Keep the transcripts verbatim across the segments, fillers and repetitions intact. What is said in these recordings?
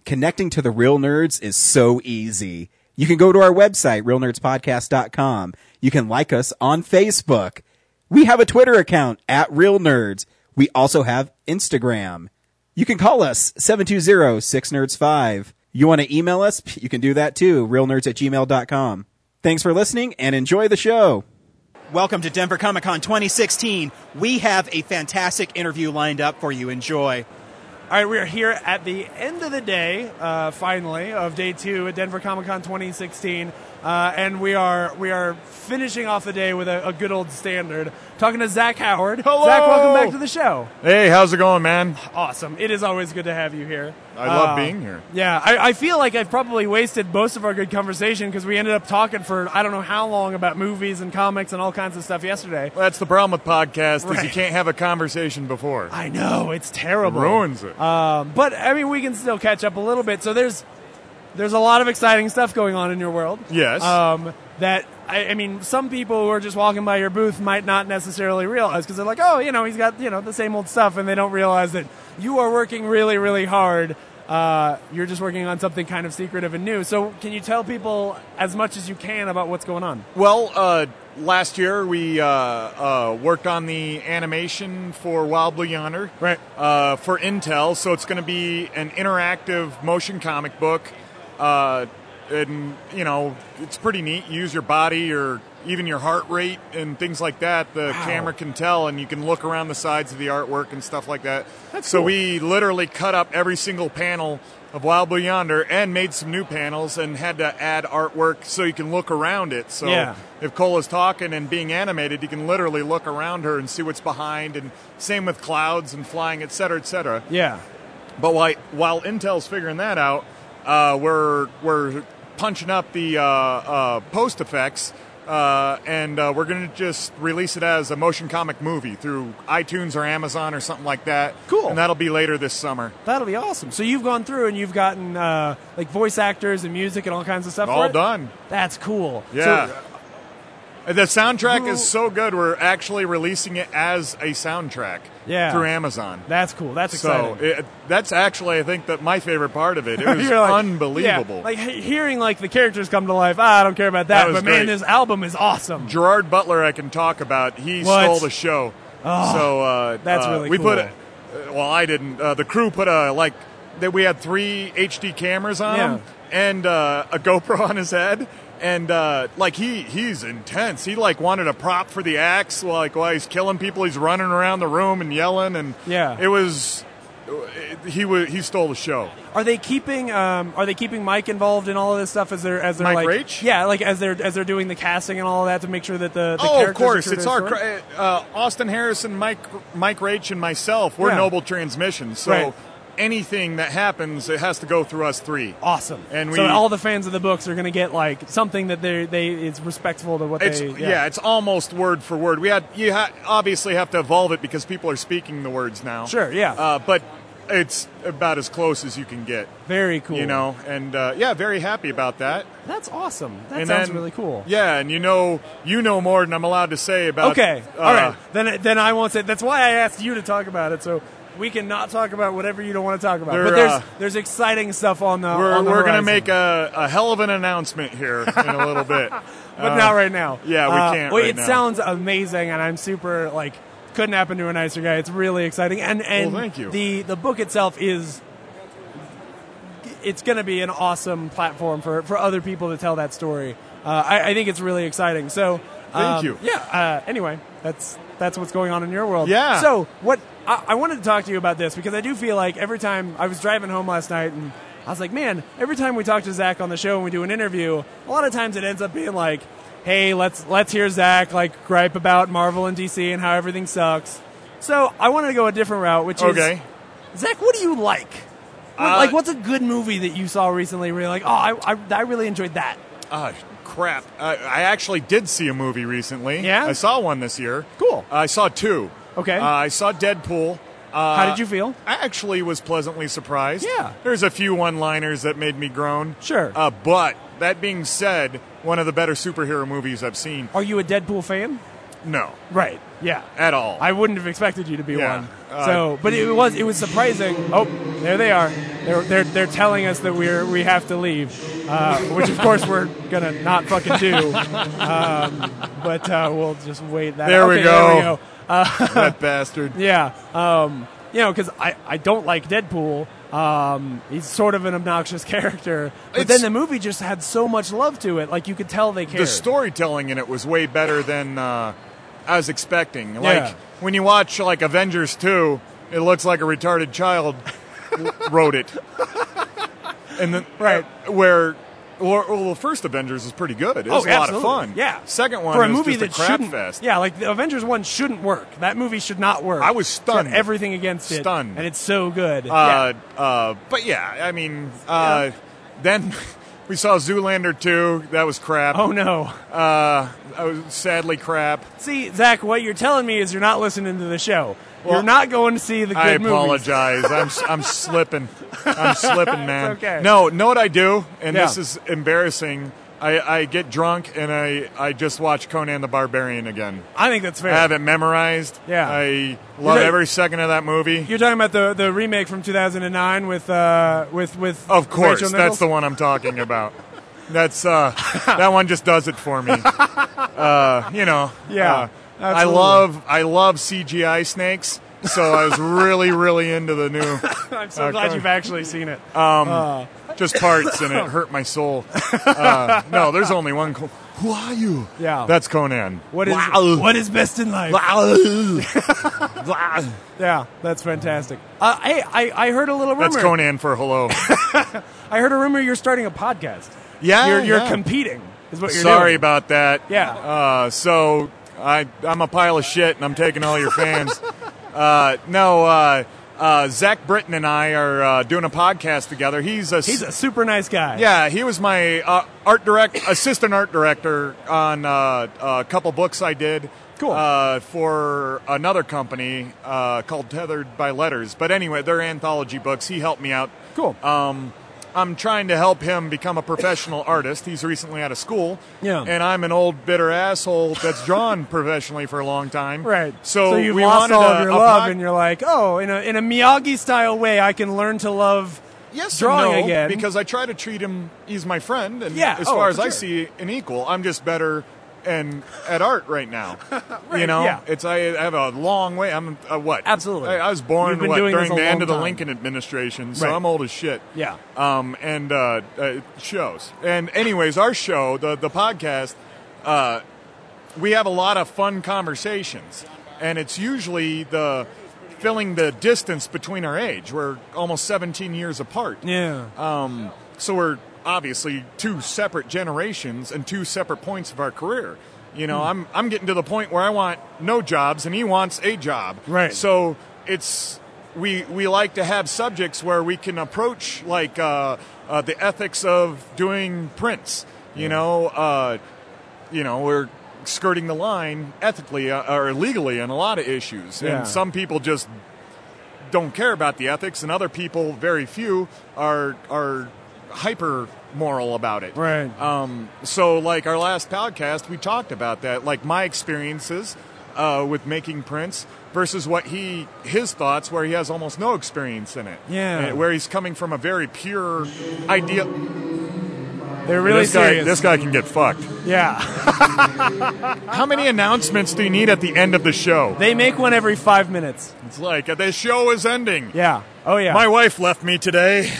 connecting to the real nerds is so easy. You can go to our website, real nerds podcast dot com. You can like us on Facebook. We have a Twitter account at Real Nerds. We also have Instagram. You can call us seven two zero, six nerds five. You want to email us? You can do that too, real nerds at gmail dot com. Thanks for listening and enjoy the show. Welcome to Denver Comic Con twenty sixteen. We have a fantastic interview lined up for you. Enjoy. All right, we are here at the end of the day, uh, finally, of day two at Denver Comic Con twenty sixteen, uh, and we are we are finishing off the day with a, a good old standard. Talking to Zach Howard. Hello! Zach, welcome back to the show. Hey, how's it going, man? Awesome. It is always good to have you here. I love uh, being here. Yeah, I, I feel like I've probably wasted most of our good conversation because we ended up talking for I don't know how long about movies and comics and all kinds of stuff yesterday. Well, that's the problem with podcasts Right. is you can't have a conversation before. I know, it's terrible. It ruins it. Um, but, I mean, we can still catch up a little bit. So there's there's a lot of exciting stuff going on in your world. Yes. Um, that, I, I mean, some people who are just walking by your booth might not necessarily realize because they're like, oh, you know, he's got, you know, the same old stuff, and they don't realize that you are working really, really hard. Uh, you're just working on something kind of secretive and new. So can you tell people as much as you can about what's going on? Well, uh, last year we uh, uh, worked on the animation for Wild Blue Yonder. Right. Uh, for Intel, so it's going to be an interactive motion comic book. Uh, and, you know, it's pretty neat. You use your body or even your heart rate and things like that. The Wow. camera can tell, and you can look around the sides of the artwork and stuff like that. That's so cool. we literally cut up every single panel of Wild Blue Yonder and made some new panels and had to add artwork so you can look around it. So Yeah. if Cola's talking and being animated, you can literally look around her and see what's behind, and same with clouds and flying, et cetera, et cetera. Yeah. But while, while Intel's figuring that out, uh, we're we're punching up the uh, uh, post effects, uh, and uh, we're going to just release it as a motion comic movie through iTunes or Amazon or something like that. Cool. And that'll be later this summer. That'll be awesome. So you've gone through and you've gotten uh, like voice actors and music and all kinds of stuff for All it? done. That's cool. Yeah. So, The soundtrack Who- is so good, we're actually releasing it as a soundtrack Yeah. through Amazon. that's cool. That's So exciting. it, that's actually, I think, that my favorite part of it. It was You're like- unbelievable. Yeah, like he- hearing like the characters come to life. Ah, I don't care about that. That was but man, great. this album is awesome. Gerard Butler, I can talk about. He What? stole the show. Oh, so uh, that's uh, really we cool. put it. Uh, well, I didn't. Uh, the crew put a like that. We had three H D cameras on Yeah. him and uh, a GoPro on his head. And uh, like he he's intense. He like wanted a prop for the axe. Like while he's killing people, he's running around the room and yelling. And Yeah. it was he was he stole the show. Are they keeping um, Are they keeping Mike involved in all of this stuff as they're as they're Mike like Raich? yeah like as they're as they're doing the casting and all of that to make sure that the, the Oh, characters of course. are true It's to our the story? cra- uh, Austin Harrison, Mike Mike Raich, and myself. We're Yeah. Noble Transmission. So Right. anything that happens, it has to go through us three. Awesome. And so we- all the fans of the books are going to get like something that they they it's respectful to what It's they yeah. it's almost word for word. We had you ha- obviously have to evolve it because people are speaking the words now. Sure, yeah. Uh, but it's about as close as you can get. Very cool. You know, and uh, yeah, very happy about that. That's awesome. That And sounds then- really cool. Yeah, and you know, you know more than I'm allowed to say about. Okay. uh, All right. Then then I won't say. That's why I asked you to talk about it. So we can not talk about whatever you don't want to talk about. There, But there's uh, there's exciting stuff on the. We're on the we're gonna horizon. make a, a hell of an announcement here in a little bit, but not right now. yeah, we Uh, can't Well, right it now. sounds amazing, and I'm super like couldn't happen to a nicer guy. It's really exciting, and and Well, thank you. the the book itself is. It's going to be an awesome platform for, for other people to tell that story. Uh, I, I think it's really exciting. So, Thank um, you. Yeah. Uh, anyway, that's that's what's going on in your world. Yeah. So, what I, I wanted to talk to you about this because I do feel like every time I was driving home last night and I was like, man, every time we talk to Zach on the show and we do an interview, a lot of times it ends up being like, hey, let's let's hear Zach like gripe about Marvel and D C and how everything sucks. So I wanted to go a different route, which Okay. is Zach, what do you like? What, Uh, like, what's a good movie that you saw recently where you're like, oh, I, I, I really enjoyed that? Ah, crap. I, I actually did see a movie recently. Yeah? I saw one this year. Cool. I saw two. Okay. Uh, I saw Deadpool. Uh, How did you feel? I actually was pleasantly surprised. Yeah. There's a few one-liners that made me groan. Sure. Uh, but that being said, one of the better superhero movies I've seen. Are you a Deadpool fan? No. Right. Yeah. At all. I wouldn't have expected you to be Yeah. one. Uh, So, but it was it was surprising. Oh, there they are. they're they're they're telling us that we're we have to leave, uh, which of course we're gonna not fucking do. Um, but uh, we'll just wait that. There out. we Okay, go. There we go. Uh, That bastard. yeah. Um, you know, because I, I don't like Deadpool. Um, he's sort of an obnoxious character. But It's- then the movie just had so much love to it. Like, you could tell they cared. The storytelling in it was way better than uh, I was expecting. Like Yeah. when you watch like Avengers two, it looks like a retarded child wrote it. And then Right. uh, where well, well, the first Avengers is pretty good. It was Oh, a lot of absolutely. fun. Yeah. Second one For a is movie just that a crap shouldn't, fest. yeah, like the Avengers one shouldn't work. That movie should not work. I was It's got stunned. everything against it, Stunned. and it's so good. Uh, uh, but yeah, I mean, uh, then we saw Zoolander two. That was crap. yeah. Oh no! Uh, I was sadly crap. See, Zach, what you're telling me is you're not listening to the show. Well, you're not going to see the good I movies. apologize. I'm I'm slipping. I'm slipping, man. It's okay. No, know what I do, and Yeah. this is embarrassing. I, I get drunk and I, I just watch Conan the Barbarian again. I think that's fair. I have it memorized. Yeah. I love You're- every second of that movie. You're talking about the the remake from two thousand nine with uh with with Of course, Rachel that's Nichols? the one I'm talking about. That's uh, that one just does it for me. Uh, you know. Yeah, uh, I absolutely. love I love C G I snakes, so I was really really into the new. I'm so uh, glad Conan. you've actually seen it. Just parts, and it hurt my soul. Uh, no, there's only one. Co- Who are you? Yeah. That's Conan. What is Wow. what is best in life? That's Yeah, that's fantastic. Uh, hey, I, I heard a little rumor. Conan for hello. I heard a rumor you're starting a podcast. Yeah, You're, you're yeah. competing. Is what you're Sorry doing. about that. Yeah. Uh, so I I'm a pile of shit, and I'm taking all your fans. uh, no. Uh, uh, Zach Britton and I are uh, doing a podcast together. He's a He's a super nice guy. Yeah, he was my uh, art direct assistant art director on uh, a couple books I did. Cool. Uh, for another company uh, called Tethered by Letters. But anyway, they're anthology books. He helped me out. Cool. Um, I'm trying to help him become a professional artist. He's recently out of school. Yeah. And I'm an old bitter asshole that's drawn professionally for a long time. Right. So, so you've we lost wanted all a, of your a love, pod- and you're like, oh, in a in a Miyagi style way, I can learn to love Yes, drawing and no, again. because I try to treat him. He's my friend, and Yeah, as oh, far as for I sure. see, an equal. I'm just better and at art right now. You know, yeah. it's I have a long way. I'm uh, what? Absolutely. I, I was born You've been what, doing this during a the end long of the time. Lincoln administration, so Right. I'm old as shit. Yeah. Um, and uh, uh, shows. And anyways, our show, the the podcast, uh, we have a lot of fun conversations, and it's usually the filling the distance between our age. We're almost seventeen years apart. Yeah. Um, so we're obviously two separate generations and two separate points of our career. You know, I'm I'm getting to the point where I want no jobs and he wants a job. Right. So it's we we like to have subjects where we can approach like uh, uh, the ethics of doing prints. You know, uh, you know we're skirting the line ethically uh, or legally on a lot of issues, Yeah. and some people just don't care about the ethics, and other people, very few, are are hyper moral about it. Right. Um, so, like our last podcast, we talked about that, like my experiences uh, with making prints versus what he his thoughts, where he has almost no experience in it. Yeah. Uh, where he's coming from a very pure idea. They're really this guy, serious. this guy can get fucked. Yeah. How many announcements do you need at the end of the show? They make one every five minutes. It's like uh, the show is ending. Yeah. Oh, yeah. My wife left me today.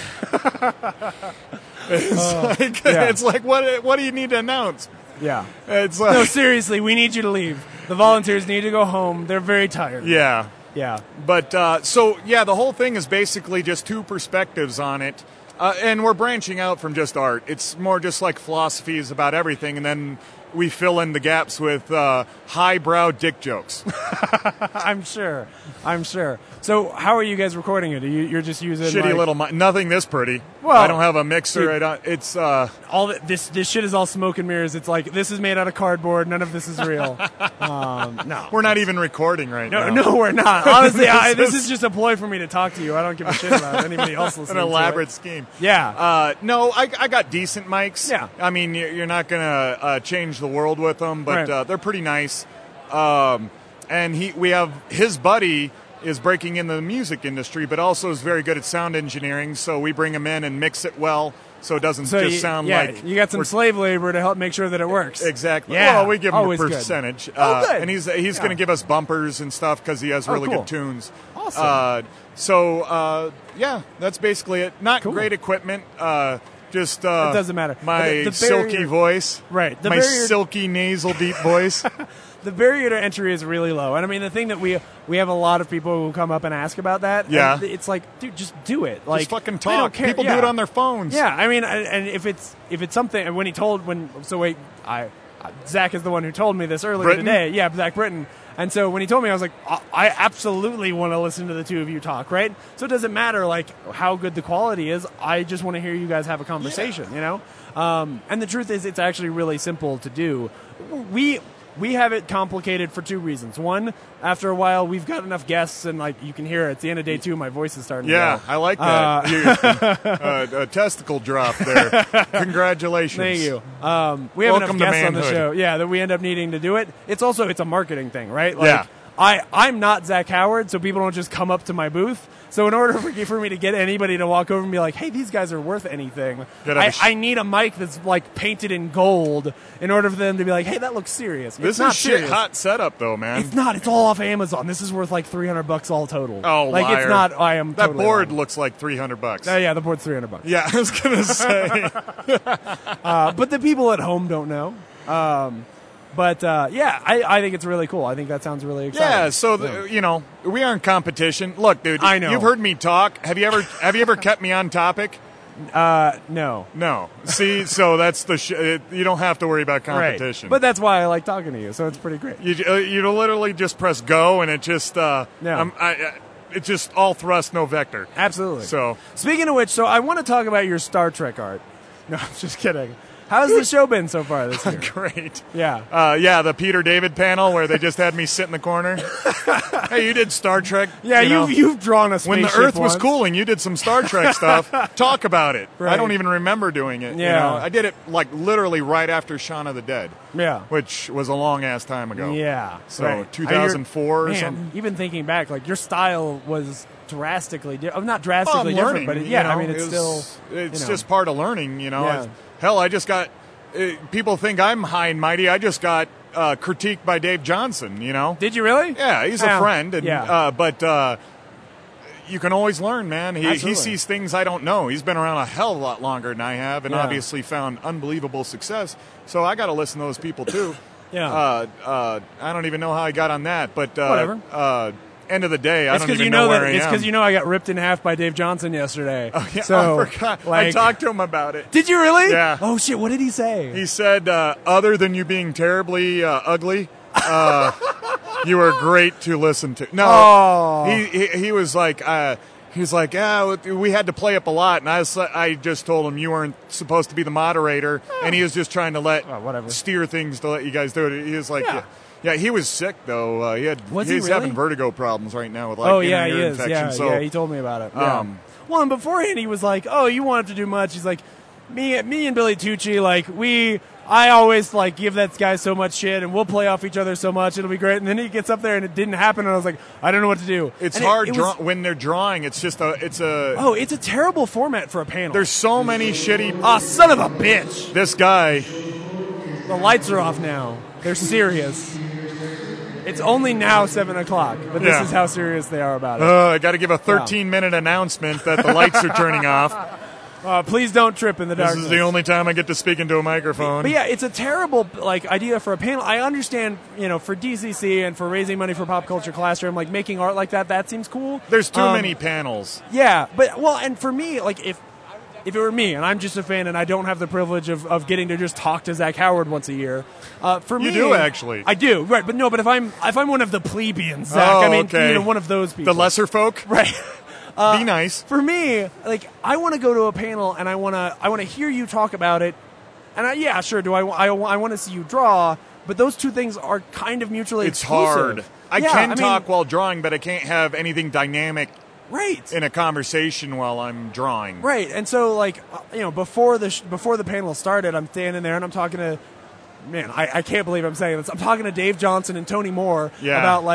It's like yeah. it's like what what do you need to announce? yeah. It's like No, seriously, we need you to leave. The volunteers need to go home. They're very tired. yeah. Yeah. But uh, so yeah, the whole thing is basically just two perspectives on it, uh, and we're branching out from just art. It's more just like philosophies about everything, and then we fill in the gaps with uh, highbrow dick jokes. I'm sure. I'm sure. So, how are you guys recording it? Are you, you're just using Shitty like, little mi- nothing this pretty. Well, I don't have a mixer. dude, I don't, it's uh, all the, this this shit is all smoke and mirrors. It's like this is made out of cardboard. None of this is real. um, no, we're not even recording right no, now. no, we're not. Honestly, I, This this is- is just a ploy for me to talk to you. I don't give a shit about anybody else An listening. elaborate To scheme. it. Yeah. Uh, no, I, I got decent mics. Yeah. I mean, you're you're not going to uh, change the world with them, but Right. uh, they're pretty nice. Um, and he, we have his buddy is breaking into the music industry, but also is very good at sound engineering. So we bring him in and mix it well, so it doesn't So just you, sound yeah, like you got some we're- slave labor to help make sure that it works. Exactly. Yeah, Well, we give him a always good. percentage. Oh, uh, good. And he's he's Yeah. going to give us bumpers and stuff because he has Oh, really cool. good tunes. Awesome. Uh, so uh, yeah, that's basically it. Not Cool. great equipment. Uh, just uh, It doesn't matter. My The- the silky barrier- voice. Right. The my barrier- silky nasal deep voice. The barrier to entry is really low, and I mean the thing that we we have a lot of people who come up and ask about that. and Yeah. it's like, dude, just do it. Like, just fucking I don't talk. care. People Yeah. do it on their phones. Yeah, I mean, and and if it's if it's something, and when he told when so wait, I Zach is the one who told me this earlier Britton? today. Yeah, Zach Britton. And so when he told me, I was like, I I absolutely want to listen to the two of you talk, right? So it doesn't matter like how good the quality is. I just want to hear you guys have a conversation, you know. Um, and the truth is, it's actually really simple to do. We. We have it complicated for two reasons. One, after a while, we've got enough guests, and like you can hear it. At the end of day two, my voice is starting Yeah, to go. I like that. You- uh, a testicle drop there. Congratulations. Thank you. Um, we have Welcome to enough guests on the manhood. show. Yeah, that we end up needing to do it. It's also it's a marketing thing, right? Like, Yeah. I I'm not Zach Howard, so people don't just come up to my booth. So in order for, for me to get anybody to walk over and be like, "Hey, these guys are worth anything," Gotta I, have a sh- I need a mic that's like painted in gold in order for them to be like, "Hey, that looks serious." This it's not is shit serious. hot setup though, man. It's not. It's all off Amazon. This is worth like three hundred bucks all total. Oh, like liar. it's not. I am that totally board lying. looks like three hundred bucks. Oh yeah, the board's three hundred bucks. Yeah, I was gonna say. Uh, but the people at home don't know. Um, but uh, yeah, I, I think it's really cool. I think that sounds really exciting. Yeah, so the, you know, we are in competition. Look, dude, I know. you've heard me talk. Have you ever have you ever kept me on topic? Uh, no. No. See, so that's the sh- it, you don't have to worry about Right. competition. But that's why I like talking to you. So it's pretty great. you uh, you literally just press go and it just uh Yeah. I'm- I, I, it's just all thrust, no vector. Absolutely. So Speaking of which, so I want to talk about your Star Trek art. No, I'm just kidding. How's the show been so far this year? great. Yeah. Uh, yeah, the Peter David panel where they just had me sit in the corner. Hey, you did Star Trek. Yeah, you know. you've, you've drawn a spaceship When the Earth was once. cooling, you did some Star Trek stuff. Talk about it. Right. I don't even remember doing it. you Yeah. know. I did it like literally right after Shaun of the Dead, Yeah. which was a long ass time ago. Yeah. So right. two thousand four or Man, something. even thinking back, like your style was drastically different. Not Well, I'm drastically different, learning, but it, you yeah, know, I mean, it's it still. was- It's you know. just part of learning, you know. Yeah. It's- Hell, I just got. Uh, people think I'm high and mighty. I just got uh, critiqued by Dave Johnson. You know. Did you really? Yeah, he's Yeah. a friend, and Yeah. uh, but uh, you can always learn, man. He, he Absolutely. sees things I don't know. He's been around a hell of a lot longer than I have, and Yeah. obviously found unbelievable success. So I got to listen to those people too. Yeah. Uh, uh, I don't even know how I got on that, but uh, Whatever. Uh, end of the day, I It's don't because even you know, where that I it's am. because you know I got ripped in half by Dave Johnson yesterday. Oh, yeah, so I forgot. I like, talked to him about it. Did you really? Yeah. Oh shit! What did he say? He said, uh, other than you being terribly uh, ugly, uh, you were great to listen to. No, Oh. he, he he was like, uh, he was like, yeah, we had to play up a lot, and I was, I just told him you weren't supposed to be the moderator, and he was just trying to let Oh, whatever. steer things to let you guys do it. He was like, Yeah. yeah. Yeah, he was sick though. Uh, he had Was he he's really? having vertigo problems right now with like oh inner yeah, he ear is. infection. Yeah, so yeah. He told me about it. Yeah. Um, well, and beforehand he was like, "Oh, you won't have to do much." He's like, "Me, me and Billy Tucci, like we." I always like give that guy so much shit, and we'll play off each other so much. It'll be great. And then he gets up there, and it didn't happen. And I was like, I don't know what to do. it's And it- hard it draw- was- when they're drawing. It's just a it's a. Oh, it's a terrible format for a panel. There's so many shitty. Ah, son of a bitch. This guy. The lights are off now. They're serious. It's only now seven o'clock, but this Yeah. is how serious they are about it. Uh, I got to give a thirteen minute announcement that the lights are turning off. Uh, please don't trip in the This darkness. is the only time I get to speak into a microphone. But yeah, it's a terrible like idea for a panel. I understand, you know, for D C C and for raising money for Pop Culture Classroom, like making art like that, that seems cool. There's too Um, many panels. Yeah, but well, and for me, like if if it were me and I'm just a fan and I don't have the privilege of, of getting to just talk to Zach Howard once a year, uh, for You me, do, actually. I do, right? But no, but if I'm if I'm one of the plebeians, Zach, Oh, I mean, okay. you know, one of those people, The lesser folk. right? Be nice. For me, like I want to go to a panel and I want to I want to hear you talk about it, and I, yeah, sure, do I I, I want to see you draw, but those two things are kind of mutually It's exclusive. hard. I Yeah, can mean, talk while drawing, but I can't have anything dynamic right. in a conversation while I'm drawing. Right, and so like uh, you know before the sh- before the panel started, I'm standing there and I'm talking to, man, I, I can't believe I'm saying this. I'm talking to Dave Johnson and Tony Moore Yeah. about like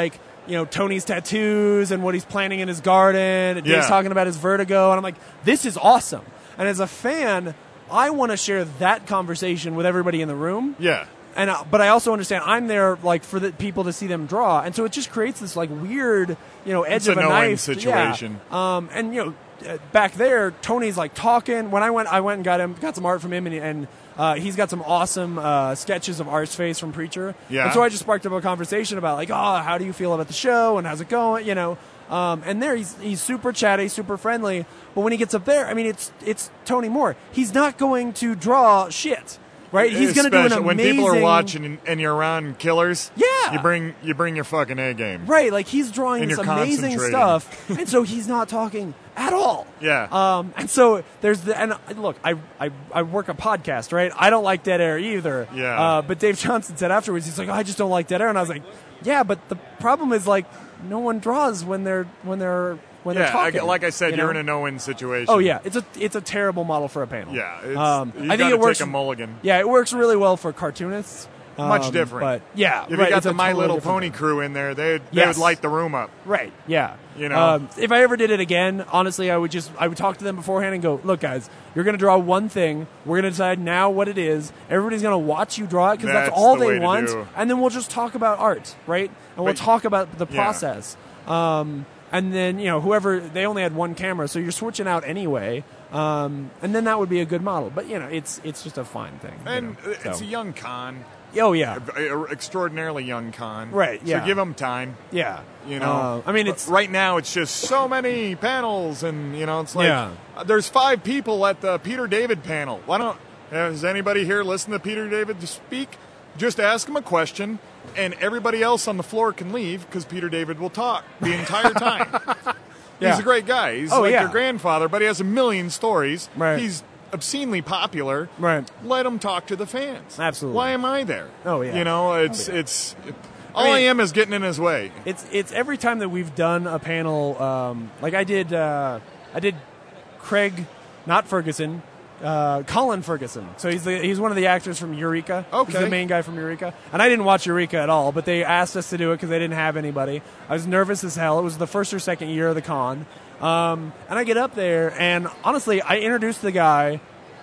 you know, Tony's tattoos and what he's planning in his garden. And Dave's Yeah. talking about his vertigo. And I'm like, this is awesome. And as a fan, I want to share that conversation with everybody in the room. Yeah. And uh, but I also understand I'm there like for the people to see them draw, and so it just creates this like weird, you know, edge It's of a a no-win knife situation. Yeah. Um, and you know, uh, back there, Tony's like talking. When I went, I went and got him, got some art from him, and, and uh, he's got some awesome uh, sketches of Arseface from Preacher. Yeah. And so I just sparked up a conversation about like, oh, how do you feel about the show and how's it going? You know. Um, and there he's he's super chatty, super friendly. But when he gets up there, I mean, it's it's Tony Moore. He's not going to draw shit. Right, he's going to do an amazing. When people are watching and, and you're around killers, Yeah. you bring you bring your fucking A game. Right, like he's drawing And this you're amazing concentrating. stuff, and so he's not talking at all. Yeah. Um, and so there's the and look, I, I I work a podcast, right? I don't like dead air either. Yeah. Uh, but Dave Johnson said afterwards, he's like, oh, I just don't like dead air, and I was like, yeah, but the problem is like no one draws when they're when they're when they're Yeah, I, talking. like I said, you you're know? in a no-win situation. Oh yeah, it's a it's a terrible model for a panel. Yeah, it's, um, you I think gotta it works. take a mulligan. Yeah, it works really well for cartoonists. Much Um, different. but yeah, If right, you got it's a the My totally Little different Pony thing. crew in there, they they Yes. would light the room up. Right. Yeah. You know? um, if I ever did it again, honestly, I would just I would talk to them beforehand and go, "Look, guys, you're going to draw one thing. We're going to decide now what it is. Everybody's going to watch you draw it because that's, That's all the way they to want, do. and then we'll just talk about art, right? And we'll But- talk about the yeah. process. Um, and then you know, whoever they only had one camera, so you're switching out anyway. Um, and then that would be a good model. But you know, it's it's just a fine thing. you And know, it's so. a young con, oh yeah, extraordinarily young con. Right, yeah. So give them time. yeah. You know, Uh, I mean, But it's right now it's just so many panels, and you know, it's like Yeah. uh, there's five people at the Peter David panel. Why don't has anybody here listened to Peter David to speak? Just ask him a question, and everybody else on the floor can leave because Peter David will talk the entire time. Yeah. He's a great guy. He's Oh, like yeah. your grandfather, but he has a million stories. Right. He's obscenely popular. Right. Let him talk to the fans. Absolutely. Why am I there? Oh, yeah. You know, it's Oh, yeah. it's all I, mean- am is getting in his way. It's it's every time that we've done a panel, um, like I did, uh, I did Craig, not Ferguson, uh, Colin Ferguson. So he's the, he's one of the actors from Eureka. He's Okay. the main guy from Eureka. And I didn't watch Eureka at all, but they asked us to do it because they didn't have anybody. I was nervous as hell. It was the first or second year of the con. Um, and I get up there, and honestly, I introduced the guy,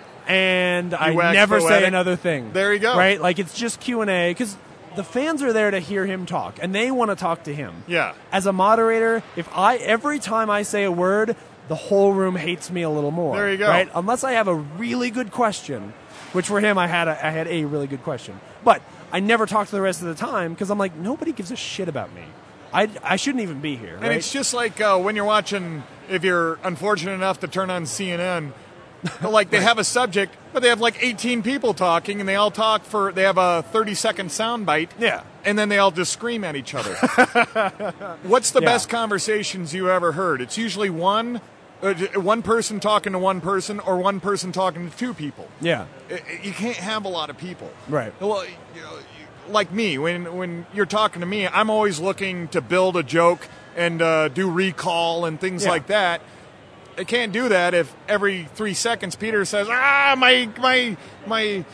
and I wax never say poetic. another thing. There you go. Right? Like, it's just Q and A, because the fans are there to hear him talk, and they want to talk to him. Yeah. As a moderator, if I every time I say a word, the whole room hates me a little more. There you go. Right? Unless I have a really good question, which for him I had a, I had a really good question. But I never talk to the rest of the time because I'm like, nobody gives a shit about me. I, I shouldn't even be here. And right? it's just like uh, when you're watching, if you're unfortunate enough to turn on C N N, like they have a subject, but they have like eighteen people talking, and they all talk for, they have a thirty second sound bite. Yeah. And then they all just scream at each other. What's the Yeah. best conversations you ever heard? It's usually one, uh, one person talking to one person, or one person talking to two people. Yeah. I- You can't have a lot of people. Right. Well, you know, like me, when when you're talking to me, I'm always looking to build a joke and uh, do recall and things Yeah. like that. I can't do that if every three seconds Peter says, "Ah, my my my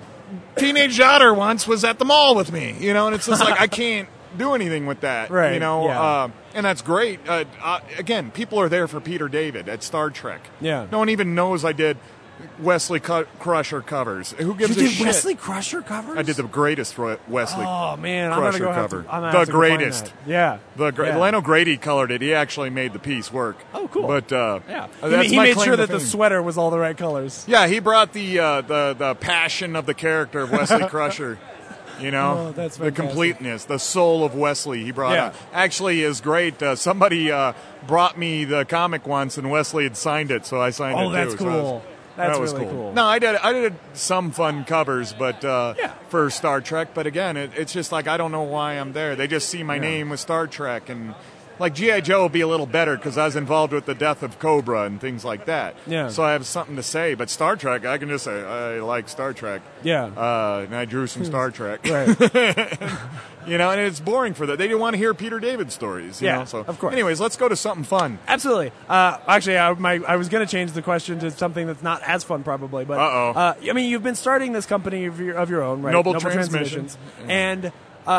teenage daughter once was at the mall with me," you know, and it's just like I can't do anything with that, Right, You know, yeah. uh, and that's great. Uh, uh, again, people are there for Peter David at Star Trek. Yeah. No one even knows I did Wesley Cu- Crusher covers. Who gives You a did shit? Wesley Crusher covers? I did the greatest Ro- Wesley. Oh man, I'm gonna Crusher go have cover. to, I'm gonna The have to go find greatest. that. Yeah, The gra- yeah. Leno Grady colored it. He actually made the piece work. Oh, cool. But uh, Yeah, uh, he, that's he my made claim sure to that the fame. sweater was all the right colors. Yeah, he brought the uh, the the passion of the character of Wesley Crusher. You know, Oh, that's the fantastic. completeness, the soul of Wesley. He brought Yeah. out. Actually, is great. Uh, somebody uh, brought me the comic once, and Wesley had signed it, so I signed it Oh, too. that's So that was- cool. That's that was really cool. cool. No, I did. I did some fun covers, but uh, Yeah. for Star Trek. But again, it, it's just like I don't know why I'm there. They just see my Yeah. name with Star Trek, and like G I. Joe will be a little better because I was involved with the death of Cobra and things like that. Yeah. So I have something to say. But Star Trek, I can just say I like Star Trek. Yeah. Uh, and I drew some Star Trek. Right. You know, and it's boring for them. They didn't want to hear Peter David stories. You Yeah, know? So, of course. Anyways, let's go to something fun. Absolutely. Uh, actually, I, my, I was going to change the question to something that's not as fun, probably. But Uh-oh. uh, I mean, you've been starting this company of your, of your own, right? Noble Transmissions. and uh,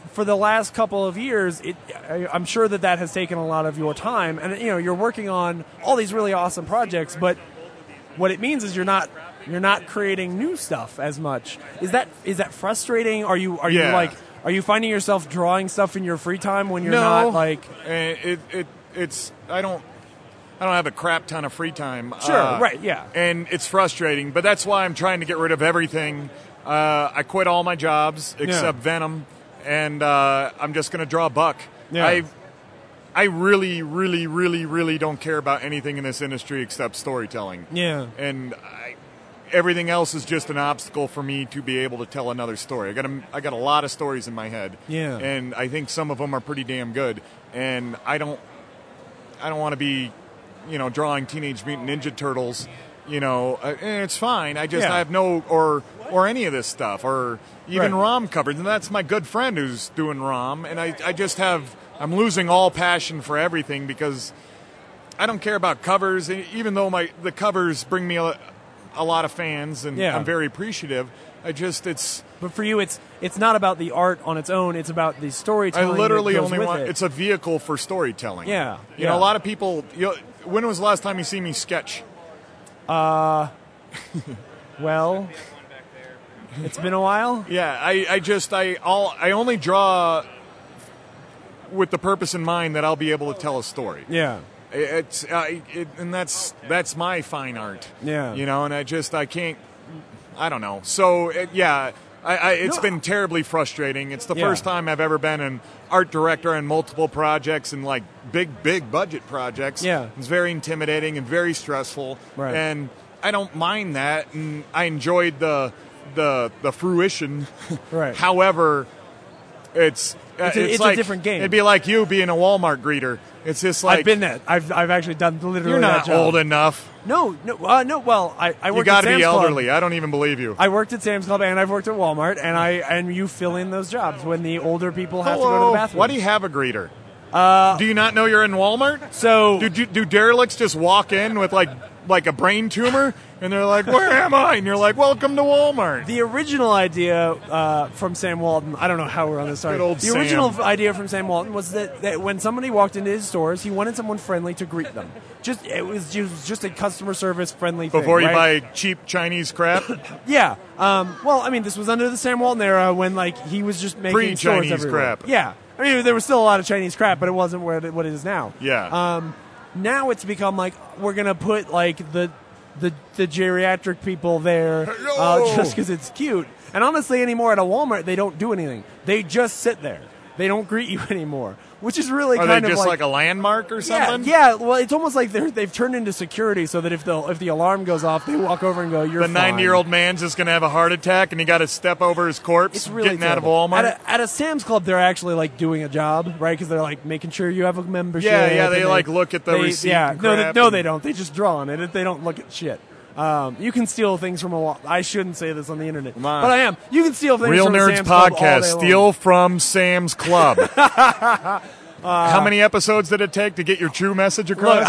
for the last couple of years, it, I, I'm sure that that has taken a lot of your time, and you know you're working on all these really awesome projects. But what it means is you're not you're not creating new stuff as much. Is that is that frustrating? Are you are Yeah. you like are you finding yourself drawing stuff in your free time when you're no, not like? And it it it's I don't. I don't have a crap ton of free time. Sure, uh, right, yeah. And it's frustrating, but that's why I'm trying to get rid of everything. Uh, I quit all my jobs except Yeah. Venom, and uh, I'm just going to draw a buck. Yeah. I I really, really, really, really don't care about anything in this industry except storytelling. Yeah. And I, everything else is just an obstacle for me to be able to tell another story. I got a, I got a lot of stories in my head. Yeah. And I think some of them are pretty damn good. And I don't I don't want to be, you know, drawing Teenage Mutant Ninja Turtles, you know, uh, and it's fine. I just, Yeah. I have no, or or any of this stuff, or even Right. ROM covers. And that's my good friend who's doing ROM. And I, I just have, I'm losing all passion for everything because I don't care about covers, e- even though my the covers bring me a, a lot of fans, and Yeah. I'm very appreciative. I just, it's, But for you, it's it's not about the art on its own. It's about the I storytelling. literally that goes only with want, it. it's a vehicle for storytelling. Yeah, You yeah. know, a lot of people, you know, when was the last time you see me sketch? Well, it's been a while. Yeah, I, I just I all I only draw with the purpose in mind that I'll be able to tell a story. Yeah. It's uh, it, and that's that's my fine art. Yeah. You know, and I just I can't. I don't know. So it, yeah, I, I, it's No. been terribly frustrating. It's the Yeah. first time I've ever been an art director on multiple projects and like big big budget projects. Yeah. It's very intimidating and very stressful. Right. And I don't mind that, and I enjoyed the the the fruition. Right. However, it's uh, It's a- it's a like, different game. It'd be like you being a Walmart greeter. It's just like I've been that. I've I've actually done literally. you're that not job. old enough. No, no, uh, no. Well, I I You worked got at to Sam's be Club. elderly. I don't even believe you. I worked at Sam's Club and I've worked at Walmart, and I and you fill in those jobs when the older people have to go to Hello. the bathroom. Why do you have a greeter? Uh, do you not know you're in Walmart? So Do, do do derelicts just walk in with like like a brain tumor, and they're like, "Where am I?" And you're like, "Welcome to Walmart." the original idea uh, from Sam Walton, I don't know how we're on this story. Good old The original Sam. idea from Sam Walton was that, that when somebody walked into his stores, he wanted someone friendly to greet them. Just it was just, just a customer service friendly thing. Before you right? buy cheap Chinese crap, Yeah. Um, well, I mean, this was under the Sam Walton era when like he was just making stores Pre-Chinese everywhere. crap. Yeah. I mean, there was still a lot of Chinese crap, but it wasn't where it, what it is now. yeah. Um, now it's become like we're gonna put like the the, the geriatric people there uh, Hello. just because it's cute. And honestly, anymore at a Walmart, they don't do anything. They just sit there. They don't greet you anymore, which is really Are kind they of just like, like, a landmark or yeah, something? yeah. Well, it's almost like they're, they've turned into security, so that if the if the alarm goes off, they walk over and go, "You're The fine." ninety-year-old man's just going to have a heart attack, and you got to step over his corpse It's really getting out of terrible. Walmart. At a, at a Sam's Club, they're actually like doing a job, right? Because they're like making sure you have a membership. Yeah, yeah, they, and like, look at the they- receipt Yeah, and no, they, crap no, and- they don't. They just draw on it. They don't look at shit. Um, you can steal things from a wall. I shouldn't say this on the internet, Come on. but I am. You can steal things Real from a Nerds Sam's Club all Podcast. day long. Steal from Sam's Club. How many episodes did it take to get your true message across?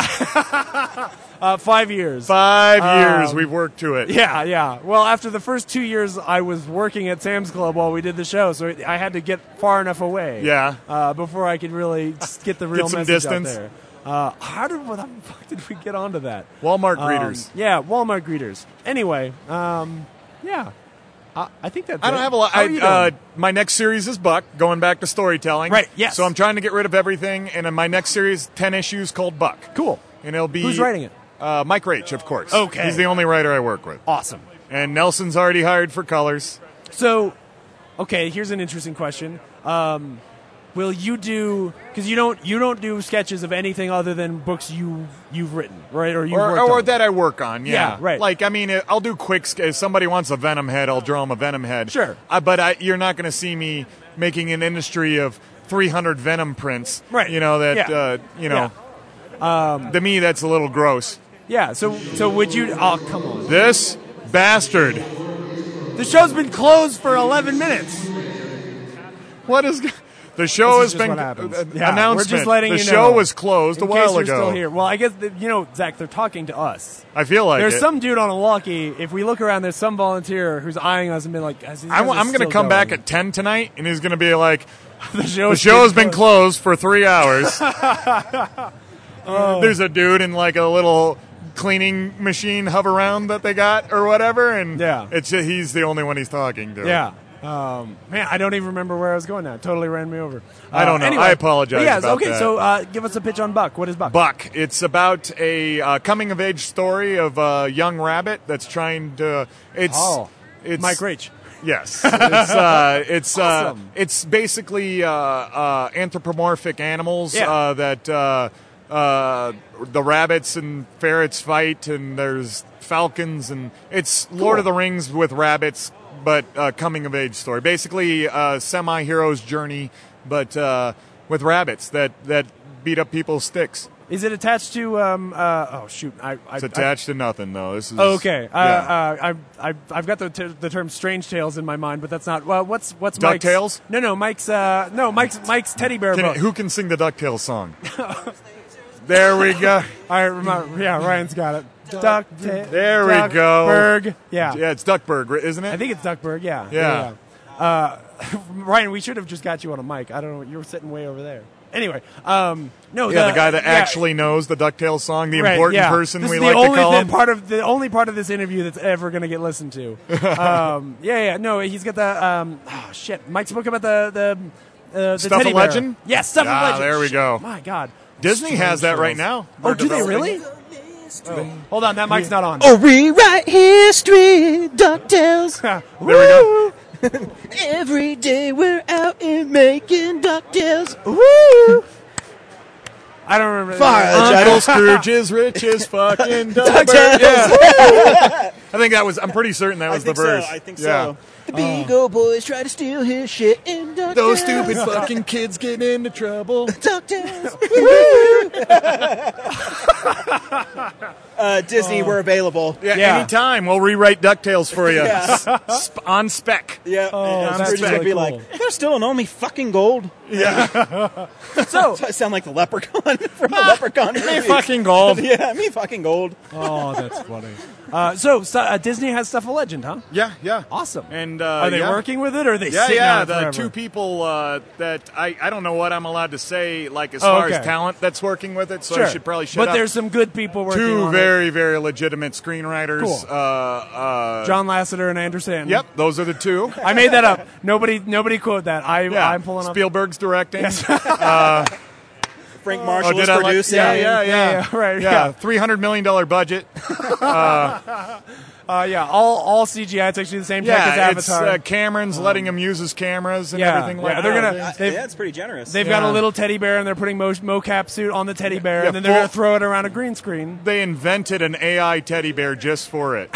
Uh, five years. Five years Um, we've worked to it. Yeah, yeah. Well, after the first two years, I was working at Sam's Club while we did the show, so I had to get far enough away. Yeah. Uh, before I could really s- get the real some message distance. out there. Uh, how did what the fuck did we get onto that? Walmart Um, greeters. yeah, Walmart greeters. Anyway, um, yeah. I, I think that's I don't it. have a lot. How I, are you uh, doing? my next series is Buck, going back to storytelling. Right, yes. So I'm trying to get rid of everything, and in my next series, ten issues called Buck. Cool. And it'll be Who's writing it? Uh, Mike Raich, of course. Okay. He's the only writer I work with. Awesome. And Nelson's already hired for colors. So, okay, here's an interesting question. Um, will you do because you don't you don't do sketches of anything other than books you you've written, right? Or you've Or, worked or on. that I work on, yeah. Yeah, right. Like, I mean, I'll do quick. sk- If somebody wants a Venom head, I'll draw them a Venom head. Sure. Uh, but I, you're not going to see me making an industry of three hundred Venom prints. Right. You know, that, Yeah. uh, you know, to me, that's a little gross. Yeah. So so would you? Oh, come on. This bastard. The show's been closed for eleven minutes. What is. g- The show This has is just been. what happens. uh, Yeah, announcement. we're just letting the you show know. was closed In a while case you're ago. still here. Well, I guess that, you know, Zach, they're talking to us. I feel like There's it. some dude on a walkie. If we look around, there's some volunteer who's eyeing us and being like, "Guys, these I, guys are am going to still come back going." at ten tonight, and he's going to be like, the show The show has been closed for three hours. Oh. There's a dude in like a little cleaning machine hover round that they got or whatever, and Yeah. it's just, he's the only one he's talking to. Yeah. Um, man, I don't even remember where I was going now. It totally ran me over. I don't Uh, know. Anyway, I apologize But yes, about okay, that. so uh, give us a pitch on Buck. What is Buck? Buck. It's about a uh, coming of age story of a young rabbit that's trying to. It's Oh, it's Mike Raich. Yes, it's uh, it's uh, Awesome. it's basically uh, uh, anthropomorphic animals Yeah. uh, that uh, uh, the rabbits and ferrets fight, and there's falcons, and it's Lord Cool. of the Rings with rabbits, but uh, coming of age story. Basically, a semi-hero's journey, but uh, with rabbits that that beat up people's sticks. Is it attached to? Um, uh, oh shoot! I, I, It's attached to nothing, though. This is I, okay. Uh, yeah. uh, I, I, I've got the, t- the term "Strange Tales" in my mind, but that's not. Well, what's what's Duck Mike's? Tales? No, no, Mike's. Uh, no, Mike's Mike's teddy bear Can- book. who can sing the DuckTales song? There we go. I remember. Yeah, Ryan's got it. Duck. Ta- There we go. Duckburg. Yeah. Yeah, it's Duckburg, isn't it? I think it's Duckburg. Yeah. Yeah. yeah. Uh, Ryan, we should have just got you on a mic. I don't know. You were sitting way over there. Anyway, um, no. Yeah, the, guy that yeah, actually knows the DuckTales song, the right, important yeah. person This we is like the to only call th- him. part of the only part of this interview that's ever going to get listened to. um, yeah, yeah. No, he's got the um, oh shit. Mike's book about the the uh, the Stuff teddy of bear. Legend? Yes, Stuff Ah, of Legend. there we Shit, go. My God. Disney has that right now. Oh, They're do they developing- really? Oh. Hold on, that mic's not on. Oh, rewrite history, DuckTales. There we go. Every day we're out and making DuckTales. Woo! I don't remember. Fudge. Uncle Scrooge is rich as fucking Duckburg. DuckTales. Yeah. I think that was. I'm pretty certain that was the verse. I think Yeah. so. The big old boys try to steal his shit in DuckTales. Those stupid fucking kids get into trouble. DuckTales. uh, Disney, we're available. Yeah, Yeah. anytime we'll rewrite DuckTales for you Yeah. Sp- on spec. Yeah, Oh, and that's Scrooge is really gonna be cool. like, "They're still on me fucking gold." Yeah, So, I sound like the leprechaun from the Leprechaun me movie. fucking gold. Yeah, me fucking gold. oh, that's funny. Uh, so, so uh, Disney has Stuff of Legend, huh? Yeah, yeah, Awesome. And uh, Are they yeah. working with it, or are they Yeah, sitting yeah. on it The forever? two people uh, that I, I don't know what I'm allowed to say, like as Oh, far okay. as talent that's working with it. So Sure. I should probably shut But up. there's some good people working two on very, very legitimate screenwriters. Cool. Uh, uh, it. John Lasseter and Andrew Stanton. Yep, those are the two. I made that up. Nobody, nobody quote that. I, Yeah, I'm pulling up. Spielberg's directing. Frank Marshall Oh, is did I like- producing. yeah, yeah, yeah, Yeah, yeah, right, yeah. three hundred million dollar budget. Uh, yeah, all all C G I. It's actually the same tech as Yeah, it's Avatar. uh, Cameron's letting him use his cameras and yeah, everything yeah, like they're that. gonna- Uh, They've- yeah, it's pretty generous. They've got yeah. a little teddy bear, and they're putting mo- mocap suit on the teddy bear, Yeah, and then they're full- going to throw it around a green screen. They invented an A I teddy bear just for it.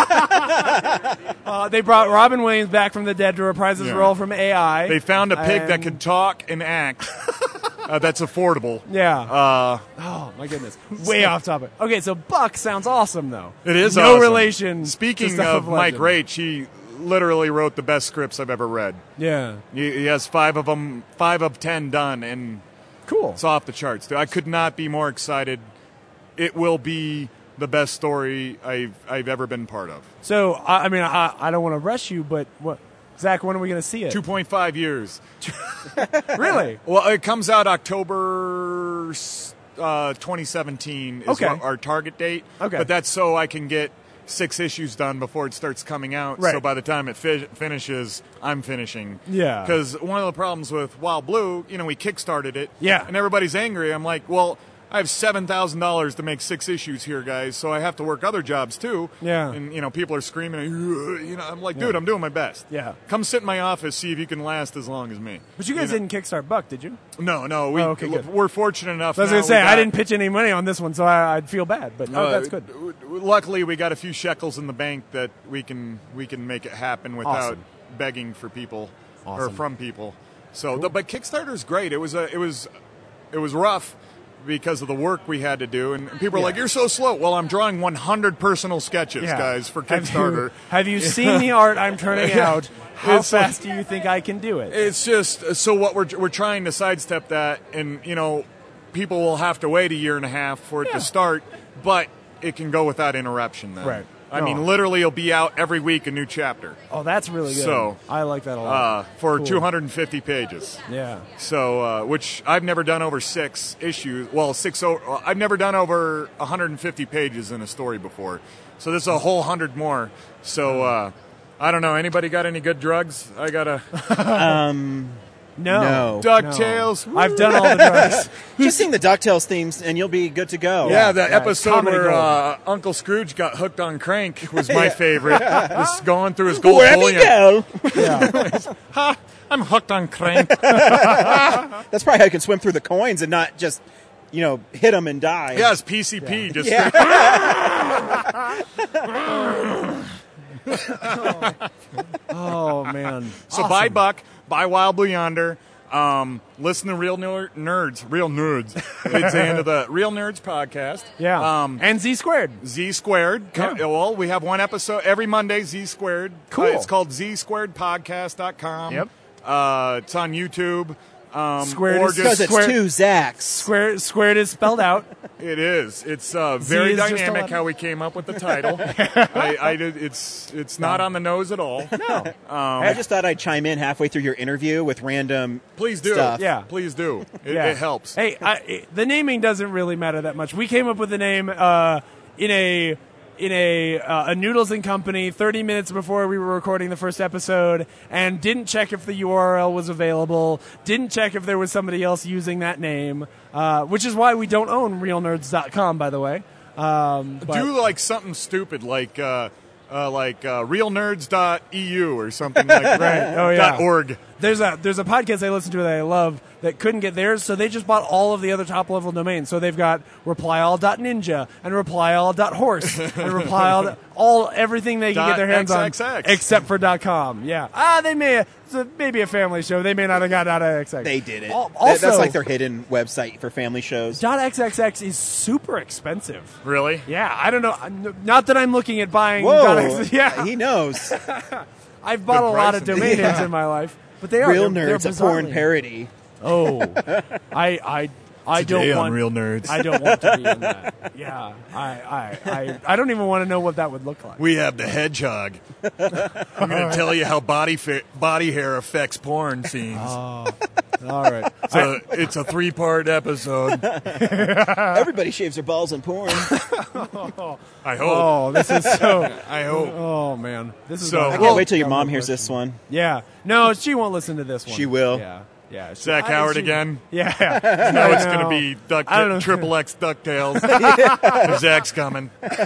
Uh, they brought Robin Williams back from the dead to reprise his Yeah. role from A I. They found a pig that And- could talk and act. Uh, that's affordable. Yeah. Uh, oh my goodness. Way off topic. Okay, so Buck sounds awesome though. it is no awesome. relation. to Speaking Stuff of Mike Legend. Raich, he literally wrote the best scripts I've ever read. Yeah. He, he has five of them, five of ten done, and Cool. it's off the charts. Dude. I could not be more excited. It will be the best story I've I've ever been part of. So I, I mean, I, I don't want to rush you, but what, Zach? When are we going to see it? Two point five years. Really? Well, it comes out October uh, twenty seventeen is Okay. our, our target date. Okay. But that's so I can get six issues done before it starts coming out. Right. So by the time it fi- finishes, I'm finishing. Yeah. Because one of the problems with Wild Blue, you know, we kickstarted it. Yeah. And everybody's angry. I'm like, well, I have seven thousand dollars to make six issues here, guys, so I have to work other jobs too. Yeah. And, you know, people are screaming, you know, I'm like, dude, I'm doing my best. Yeah. Come sit in my office, see if you can last as long as me. But you guys know? didn't kickstart Buck, did you? No, no, we, Oh, okay, good. we're fortunate enough. So I was now going to say, we I got- didn't pitch any money on this one, so I, I'd feel bad. But oh, uh, that's good. w- w- Luckily, we got a few shekels in the bank that we can we can make it happen without Awesome. begging for people or Awesome. from people. So, the, but Kickstarter's great. It was a, it was it was rough because of the work we had to do, and people are like, "You're so slow." Well, I'm drawing one hundred personal sketches, Yeah. guys, for Have Kickstarter. you, have you seen the art I'm turning Yeah. out? How It's like- fast do you think I can do it? It's just so what we're we're trying to sidestep that, and you know, people will have to wait a year and a half for it Yeah. to start, but it can go without interruption. Then. Right. I Oh. mean, literally, it'll be out every week a new chapter. Oh, that's really good. So, I like that a lot. Uh, for Cool. two hundred fifty pages. Yeah. So, uh, which I've never done over six issues. Well, six. O- I've never done over one hundred fifty pages in a story before. So this is a whole hundred more. So uh, I don't know. Anybody got any good drugs? I got a Um, No. No. DuckTales. No. I've done all the drugs. just sing the DuckTales themes and you'll be good to go. Yeah, the yeah, episode comedy where gold. uh, Uncle Scrooge got hooked on crank was my favorite. Just going through his gold Wherever you bullion. go. Yeah. Ha! I'm hooked on crank. That's probably how you can swim through the coins and not just, you know, hit them and die. Yeah, it's P C P. Just Yeah. Oh, man. So buy Buck, buy Wild Blue Yonder. Um, listen to Real Ner- Nerds, Real Nerds. It's the end of the Real Nerds podcast. Yeah. Um, and Z squared. Z Squared. Co- Yeah. Well, we have one episode every Monday. Z Squared. Cool. Uh, it's called Z Squared Podcast dot com. Yep. Uh, it's on YouTube. Um, Squared or is- Because just it's Square- two Zacks. Squared, squared is spelled out. it is. It's uh, very is just a dynamic letter. how we came up with the title. I, I did. It's it's not on the nose at all. No. I just thought I'd chime in halfway through your interview with random Please do. stuff. Yeah. Please do. It, Yeah. it helps. Hey, I, it- the naming doesn't really matter that much. We came up with the name uh, in a in a uh, a Noodles and Company thirty minutes before we were recording the first episode, and didn't check if the U R L was available. Didn't check if there was somebody else using that name, uh, which is why we don't own real nerds dot com, by the way. Um, but- Do like something stupid like uh, uh, like uh, real nerds dot e u or something like that. Right. Oh, yeah. Dot org. There's a there's a podcast I listen to that I love that couldn't get theirs, so they just bought all of the other top level domains. So they've got reply all dot ninja and reply all dot horse and reply all all everything they can Dot get their hands on X X X. except for .com. Yeah. Ah, they may it's a, maybe a family show. They may not have got .x x. They did it. Al- That- Also, That's like their hidden website for family shows. .xxx is super expensive. Really? Yeah, I don't know. I'm- Not that I'm looking at buying Whoa. .xx. Yeah, He knows. I've bought The a lot of price. domain names Yeah. in my life, but they are Real they're, Nerds, they're a porn bizarrely- parody. Oh, I, I, I Today don't on want Real Nerds. I don't want to be in that. Yeah, I, I, I, I don't even want to know what that would look like. We have the hedgehog. I'm going to tell you how body fa- body hair affects porn scenes. All right. so it's a three part episode. Everybody shaves their balls in porn. I hope. Oh, this is so. I hope. Oh man, this is. So- gonna- I can't Well- wait till your mom hears this one. Yeah. No, she won't listen to this one. She will. Yeah. Yeah. She, Zach I- Howard she- again. Yeah. No, it's I going to know. be Duck I don't know. Triple X DuckTales. Zach's coming.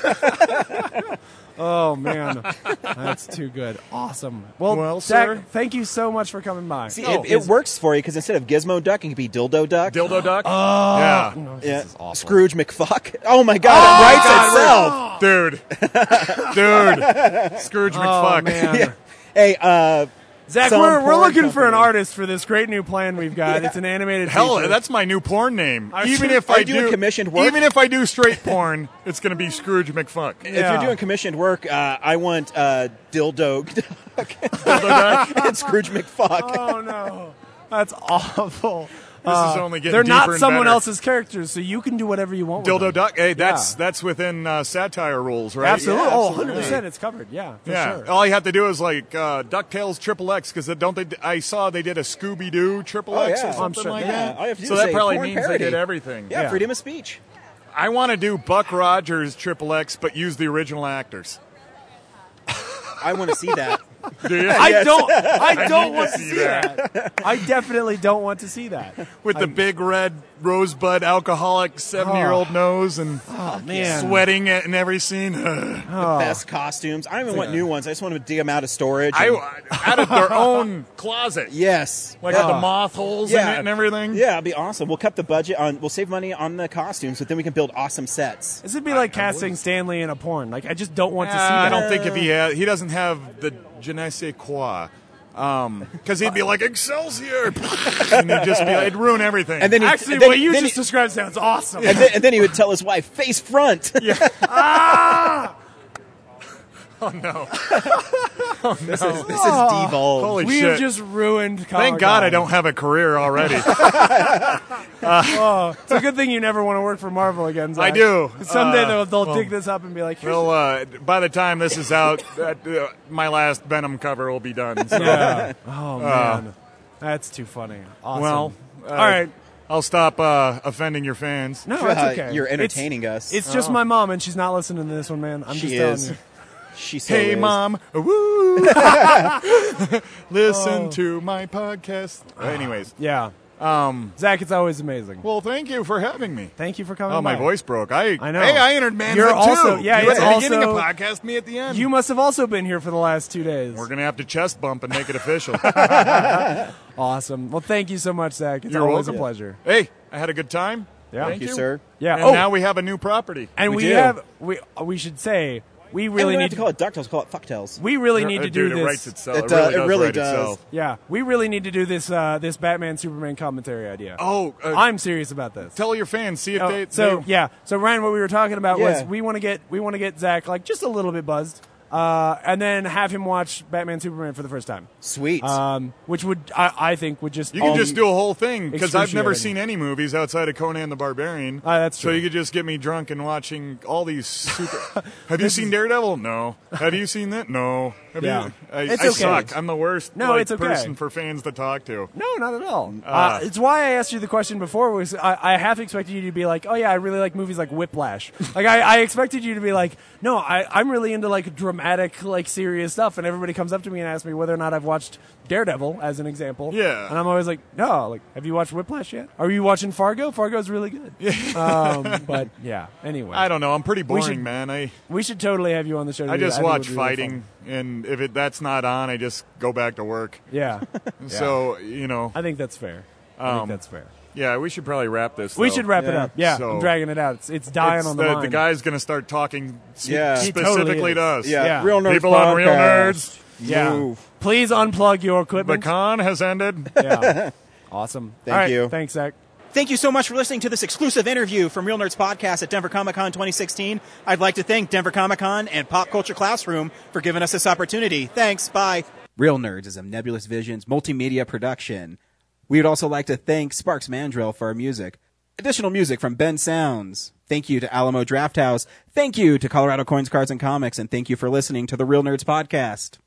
Oh man, that's too good. Awesome. Well, Well, Zach, sir. thank you so much for coming by. See, Oh, it, it works for you because instead of Gizmo Duck, it can be Dildo Duck. Dildo Duck? yeah. No, this Yeah. is awful. Scrooge McFuck. Oh my God, it writes itself. Dude. Dude. Scrooge Oh McFuck. man. Yeah. Hey, uh, Zach, Some we're, we're porn looking for an company. artist for this great new plan we've got. It's an animated Hell, feature. that's my new porn name. Are Even you- if are I you doing do commissioned work? even if I do straight porn, it's going to be Scrooge McFuck. if Yeah. you're doing commissioned work, uh, I want uh, Dildo Dildo Duck. and Scrooge McFuck. Oh no, that's awful. This Uh, is only getting They're deeper not and someone better. else's characters, so you can do whatever you want with Dildo them. Duck. Hey, that's Yeah. that's within uh, satire rules, right? Absolutely. Yeah, Oh, one absolutely. hundred percent. It's covered. Yeah, for Yeah. sure. All you have to do is like uh, DuckTales Triple X because don't they? I saw they did a Scooby Doo Triple Oh, X yeah. or I'm something sure- like yeah. that. All you have to do so is that say probably porn means parody. they did everything. Yeah, Yeah. freedom of speech. I want to do Buck Rogers Triple X, but use the original actors. I want to see that. Do you? I Yes. don't. I need don't to want to see see that. I definitely don't want to see that. With the big red rosebud alcoholic seventy-year-old nose and Oh man. sweating it in every scene. Oh. Best costumes. I don't even want new ones. I just want to dig them out of storage. I and- out of their own closet, yes. like Yeah. with the moth holes in it and everything. Yeah, it'd be awesome. We'll cut the budget on. We'll save money on the costumes, but then we can build awesome sets. This would be like casting Stanley in a porn. Like I just don't want to see Uh, that. I don't think if he had, he doesn't have the je ne sais quoi. Um, because he'd be like Excelsior, and he'd just be, it'd ruin everything. And then he, Actually, and then, what you then just he, described sounds awesome. and, then, and then he would tell his wife, face front. Oh, no. This is this is devolved. Holy We've shit. just ruined Comic-Con. Thank God I don't have a career already. Oh, it's a good thing you never want to work for Marvel again, Zach. I do. Someday Uh, they'll, they'll well, dig this up and be like, here's Well, uh, by the time this is out, uh, uh, my last Venom cover will be done. So. yeah. Oh, man. That's too funny. Awesome. Well, uh, all right. I'll stop uh, offending your fans. No, Uh, it's okay. You're It's- entertaining us. It's just my mom, and she's not listening to this one, man. I'm she just telling is. you. She so Hey, is. Mom. Woo! Listen Oh. to my podcast. Anyways. Yeah. Um, Zach, it's always amazing. well, thank you for having me. Thank you for coming Oh, my by. voice broke. I I know. Hey, I entered Manhood You're too. also- yeah, you it's at the beginning also- of podcast, me at the end. You must have also been here for the last two days. We're going to have to chest bump and make it official. Awesome. Well, thank you so much, Zach. It's You're always welcome. a pleasure. Hey, I had a good time. Yeah. Thank you, sir. Yeah. And oh, now we have a new property. and We we, do. have we we should say we And really we don't need have to call it DuckTales, call it Fucktails. we really need Uh, to do dude, this. it writes itself. It, It, uh, really it does really write does. itself. Yeah, we really need to do this uh, this Batman Superman commentary idea. Oh, uh, I'm serious about this. tell your fans. See if Oh, they. so they- yeah, so Ryan, what we were talking about was Yeah. we want to get we want to get Zach like just a little bit buzzed, uh, and then have him watch Batman Superman for the first time, Sweet. um, which would I, I think would just You can Um, just do a whole thing because I've never excruciating. seen any movies outside of Conan the Barbarian. Ah, that's So true. you could just get me drunk and watching all these super. Have you seen Daredevil? No. Have you seen that? No. Have Yeah. you? I, It's I okay. suck. I'm the worst No, like, it's okay. person for fans to talk to. No, not at all. Uh, Ah. it's why I asked you the question before. Was I, I half expected you to be like, "Oh yeah, I really like movies like Whiplash." Like I, I expected you to be like, "No, I, I'm really into like dramatic, like serious stuff." And everybody comes up to me and asks me whether or not I've watched Daredevil, as an example. Yeah. And I'm always like, "No." Like, have you watched Whiplash yet? Are you watching Fargo? Fargo's really good. um, but yeah. Anyway, I don't know. I'm pretty boring, should- man. I we should totally have you on the show. to I do just that. think it watch would be really fighting, and if it that's not on, I just go back to work. fun. Yeah. So you know, I think that's fair. I think Um, that's fair. yeah, we should probably wrap this. We though. should wrap it Yeah. up. Yeah, So- I'm dragging it out. It's, it's dying It's on the, the, line. the guy's going to start talking s- Yeah. He totally specifically is. to us. yeah. yeah. Real Nerds People on Real Podcast. Nerds. Yeah. Move. Please unplug your The equipment. con has ended. yeah. Awesome. Thank All right. you. Thanks, Zach. Thank you so much for listening to this exclusive interview from Real Nerds Podcast at Denver Comic Con twenty sixteen. I'd like to thank Denver Comic Con and Pop Culture Classroom for giving us this opportunity. Thanks. Bye. Real Nerds is a Nebulous Visions multimedia production. We would also like to thank Sparks Mandrill for our music. Additional music from Ben Sounds. Thank you to Alamo Drafthouse. Thank you to Colorado Coins, Cards, and Comics. And thank you for listening to the Real Nerds Podcast.